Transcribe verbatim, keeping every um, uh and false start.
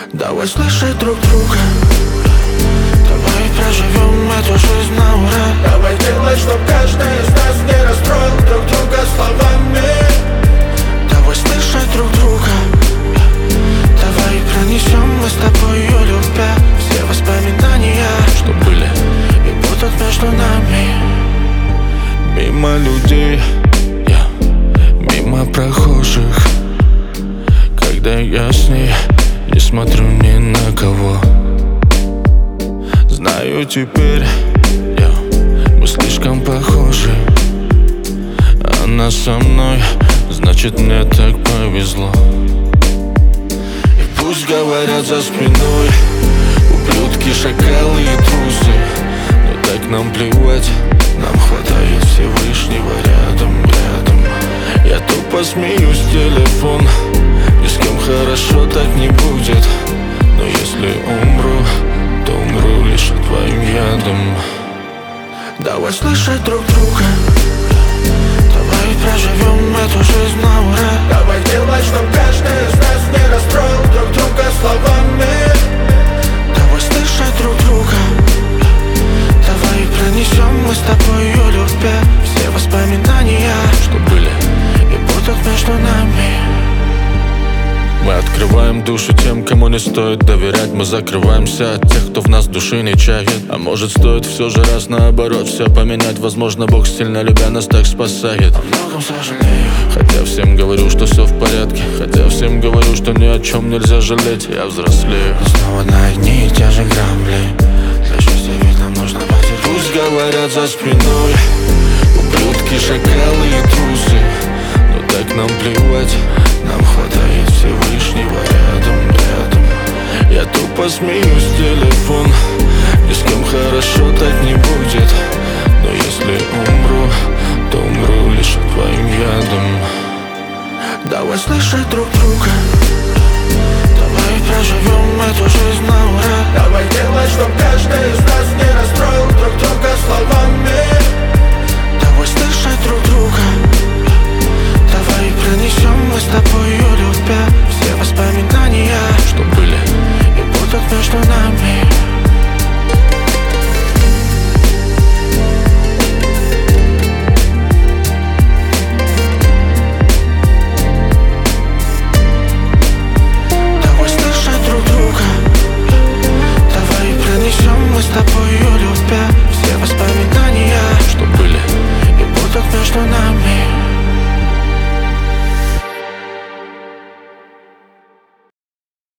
Давай слышать друг друга, давай проживем эту жизнь на ура. Давай делать, чтоб каждый из нас не расстроил друг друга словами. Давай слышать друг друга, давай пронесем мы с тобой ее любя все воспоминания, что были и будут между нами. Мимо людей, yeah, мимо прохожих, когда я с ней не смотрю ни на кого. Знаю теперь, yeah, мы слишком похожи. Она со мной, значит мне так повезло. И пусть говорят за спиной ублюдки, шакалы и трусы, но так нам плевать, нам хватает Всевышнего рядом, рядом. Я тупо смеюсь в телефон, ни с кем хорошо так не будет. Но если умру, то умру лишь твоим ядом. Давай слышать друг друга, давай проживем эту жизнь на ура. Давай делать, чтоб каждый из нас не расстроил друг друга словами. Давай слышать друг друга, давай пронесем мы с тобой ее любя все воспоминания, что были и будут между нами. Мы открываем душу тем, кому не стоит доверять. Мы закрываемся от тех, кто в нас души не чает. А может стоит все же раз наоборот все поменять. Возможно, Бог сильно любя нас так спасает. О многом сожалею, хотя всем говорю, что все в порядке. Хотя всем говорю, что ни о чем нельзя жалеть. Я взрослею, но снова на одни и те же грабли. Для счастья ведь нам нужно потерпеть. Пусть говорят за спиной ублюдки, шакалы и трусы, но так нам плевать, нам хватает Всевышнего рядом, рядом. Я тупо смеюсь в телефон, ни с кем хорошо так не будет. Но если умру, то умру лишь твоим ядом. Давай слышать друг друга, давай проживем эту жизнь на ура. Давай делать, чтоб каждый из нас не расстроил друг друга